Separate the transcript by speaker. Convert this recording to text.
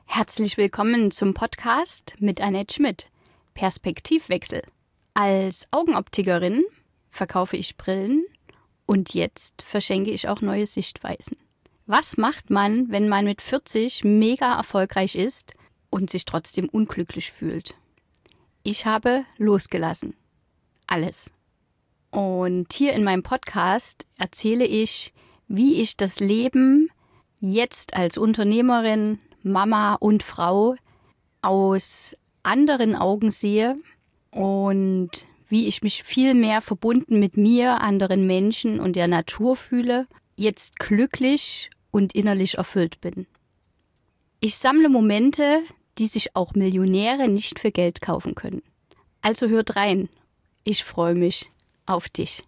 Speaker 1: Herzlich willkommen zum Podcast mit Annette Schmidt. Perspektivwechsel. Als Augenoptikerin verkaufe ich Brillen und jetzt verschenke ich auch neue Sichtweisen. Was macht man, wenn man mit 40 mega erfolgreich ist und sich trotzdem unglücklich fühlt? Ich habe losgelassen. Alles. Und hier in meinem Podcast erzähle ich, wie ich das Leben jetzt als Unternehmerin, Mama und Frau aus anderen Augen sehe und wie ich mich viel mehr verbunden mit mir, anderen Menschen und der Natur fühle, jetzt glücklich und innerlich erfüllt bin. Ich sammle Momente, die sich auch Millionäre nicht für Geld kaufen können. Also hört rein. Ich freue mich auf dich.